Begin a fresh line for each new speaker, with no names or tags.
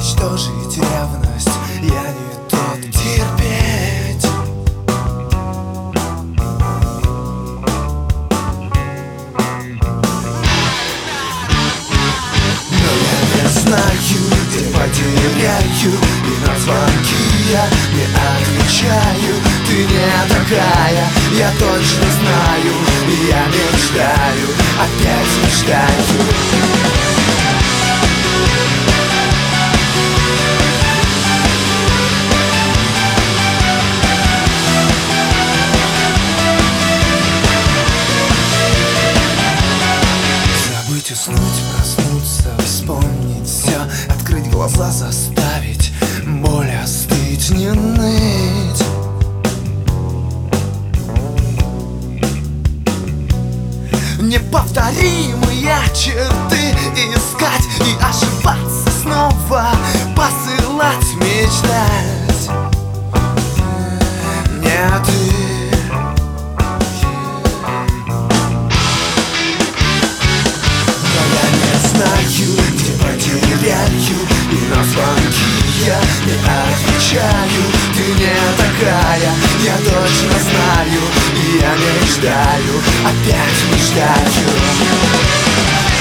уничтожить ревность, я не тот терпеть. Но я не знаю, где потеряю, и на звонки я не отвечаю. Ты не такая, я точно знаю, и я мечтаю, опять мечтаю. Уснуть, проснуться, вспомнить все, открыть глаза, заставить боль остыть, не ныть. Неповторимые черты искать и ошибаться снова, посылать, мечтать. Не ты. Где потеряю, и на звонки я не отвечаю. Ты не такая, я точно знаю, и я мечтаю, опять мечтаю.